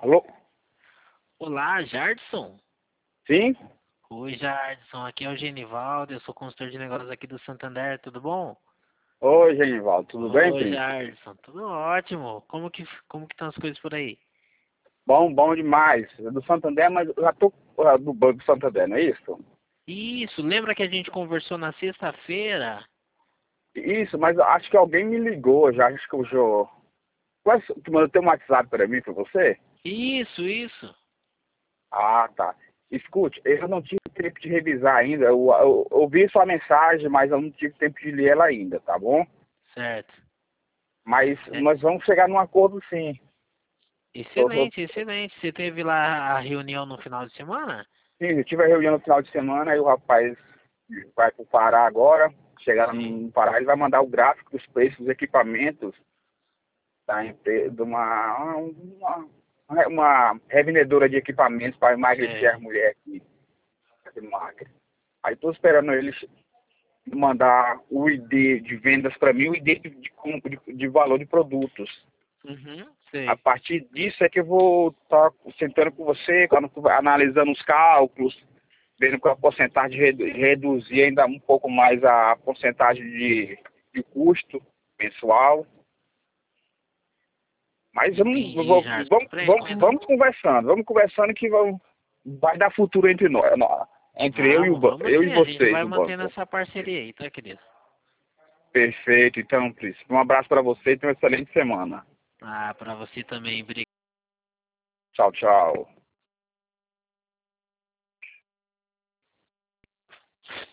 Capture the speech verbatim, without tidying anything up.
Alô? Olá, Jardson. Sim? Oi, Jardson. Aqui é o Genivaldo. Eu sou consultor de negócios aqui do Santander. Tudo bom? Oi, Genivaldo, tudo bem, Oi, príncipe? Jardson. Tudo ótimo. Como que como que estão as coisas por aí? Bom, bom demais. É do Santander, mas eu já tô ah, do Banco Santander, não é isso? Isso. Lembra que a gente conversou na sexta-feira? Isso, mas eu acho que alguém me ligou já, acho que o Jô... Quase, tu mandou ter um WhatsApp para mim, para você? Isso, isso. Ah, tá. Escute, eu não tive tempo de revisar ainda. Eu, eu, eu vi sua mensagem, mas eu não tive tempo de ler ela ainda, tá bom? Certo. Mas É, nós vamos chegar num acordo, sim. Tô- tô- excelente, excelente. Você teve lá a reunião no final de semana? sim, eu tive a reunião no final de semana, aí o rapaz vai para o Pará agora. Chegar Sim. no Pará, ele vai mandar o gráfico dos preços dos equipamentos da empre- de uma, uma, uma revendedora de equipamentos para emagrecer a Sei. mulher aqui, aqui no Acre. Aí estou esperando eles mandar o I D de vendas para mim, o I D de, de, compra- de, de valor de produtos. Uhum, A sei. partir disso é que eu vou estar sentando com você, quando tu vai analisando os cálculos, vendo qual a porcentagem, redu- reduzir ainda um pouco mais a porcentagem de, de custo mensual. Mas vamos, Entendi, vamos, Jardson. vamos, vamos, Tranquilo. vamos conversando, vamos conversando que vamos, vai dar futuro entre nós, nó- entre eu e, o, Vamos, ban- vamos eu e sim. A gente vocês vai do mantendo banco. essa parceria aí, tá, querido? Perfeito, então, Príncipe. Um abraço para você e tenha uma excelente semana. Ah, pra você também. Obrigado. Tchau, tchau.